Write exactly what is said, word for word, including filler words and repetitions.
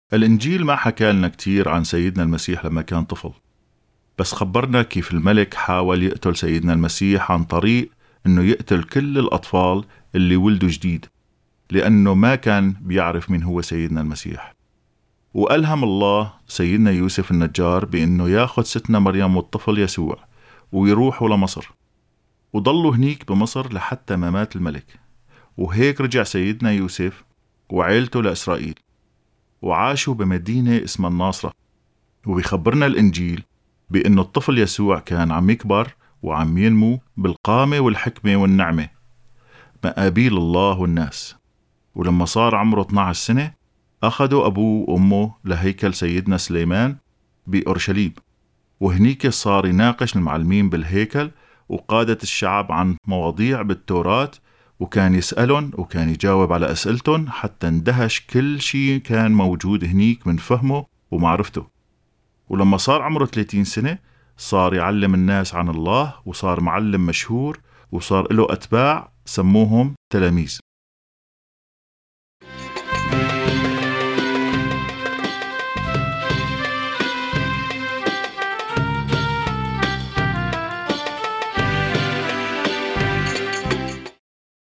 الإنجيل ما حكى لنا كتير عن سيدنا المسيح لما كان طفل، بس خبرنا كيف الملك حاول يقتل سيدنا المسيح عن طريق إنه يقتل كل الأطفال اللي ولدوا جديد، لأنه ما كان بيعرف مين هو سيدنا المسيح. وألهم الله سيدنا يوسف النجار بإنه ياخد ستنا مريم والطفل يسوع ويروحوا لمصر، وضلوا هنيك بمصر لحتى ما مات الملك. وهيك رجع سيدنا يوسف وعيلته لإسرائيل، وعاشوا بمدينة اسمها الناصرة. وبيخبرنا الإنجيل بأنه الطفل يسوع كان عم يكبر وعم ينمو بالقامة والحكمة والنعمة مقابيل الله والناس. ولما صار عمره اثني عشر سنة أخذوا أبوه وأمه لهيكل سيدنا سليمان بأورشليم، وهنيك صار يناقش المعلمين بالهيكل وقادة الشعب عن مواضيع بالتوراة، وكان يسألهم وكان يجاوب على أسئلتهم حتى اندهش كل شيء كان موجود هنيك من فهمه ومعرفته. ولما صار عمره ثلاثين سنة صار يعلم الناس عن الله، وصار معلم مشهور، وصار له أتباع سموهم تلاميذ.